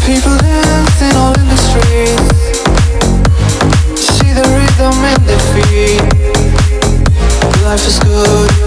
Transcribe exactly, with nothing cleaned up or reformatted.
People dancing all in the streets. See the rhythm in their feet. Life is good.